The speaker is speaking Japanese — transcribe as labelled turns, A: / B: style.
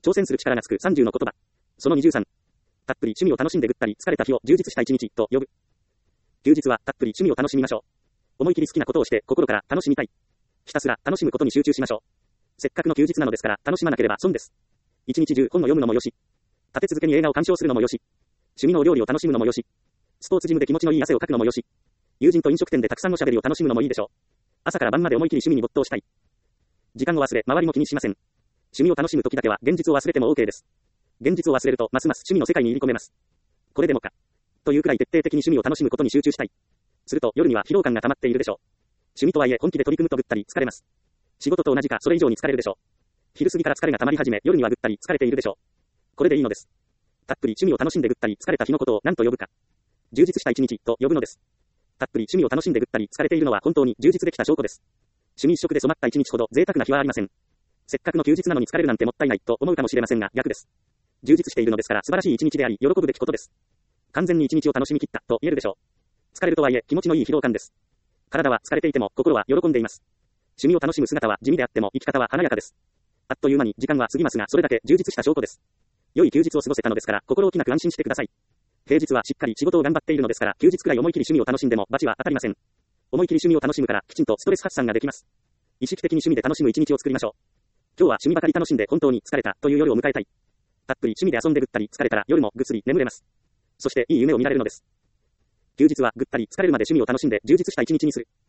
A: 挑戦する力がつく30の言葉。その23。たっぷり趣味を楽しんでぐったり疲れた日を充実した一日と呼ぶ。休日はたっぷり趣味を楽しみましょう。思い切り好きなことをして心から楽しみたい。ひたすら楽しむことに集中しましょう。せっかくの休日なのですから楽しまなければ損です。一日中本を読むのもよし。立て続けに映画を鑑賞するのもよし。趣味のお料理を楽しむのもよし。スポーツジムで気持ちのいい汗をかくのもよし。友人と飲食店でたくさんのしゃべりを楽しむのもいいでしょう。朝から晩まで思い切り趣味に没頭したい。時間を忘れ、周りも気にしません。趣味を楽しむ時だけは現実を忘れても OK です。現実を忘れるとますます趣味の世界に入り込めます。これでもか。というくらい徹底的に趣味を楽しむことに集中したい。すると夜には疲労感が溜まっているでしょう。趣味とはいえ本気で取り組むとぐったり疲れます。仕事と同じかそれ以上に疲れるでしょう。昼過ぎから疲れが溜まり始め、夜にはぐったり疲れているでしょう。これでいいのです。たっぷり趣味を楽しんでぐったり疲れた日のことを何と呼ぶか。充実した一日と呼ぶのです。たっぷり趣味を楽しんでぐったり疲れているのは本当に充実できた証拠です。趣味一色で染まった一日ほど贅沢な日はありません。せっかくの休日なのに疲れるなんてもったいないと思うかもしれませんが逆です。充実しているのですから素晴らしい一日であり喜ぶべきことです。完全に一日を楽しみ切ったと言えるでしょう。疲れるとはいえ気持ちのいい疲労感です。体は疲れていても心は喜んでいます。趣味を楽しむ姿は地味であっても生き方は華やかです。あっという間に時間は過ぎますがそれだけ充実した証拠です。良い休日を過ごせたのですから心置きなく安心してください。平日はしっかり仕事を頑張っているのですから休日くらい思い切り趣味を楽しんでも罰は当たりません。思い切り趣味を楽しむからきちんとストレス発散ができます。意識的に趣味で楽しむ一日を作りましょう。今日は趣味ばかり楽しんで本当に疲れたという夜を迎えたい。たっぷり趣味で遊んでぐったり疲れたら夜もぐっすり眠れます。そしていい夢を見られるのです。休日はぐったり疲れるまで趣味を楽しんで充実した一日にする。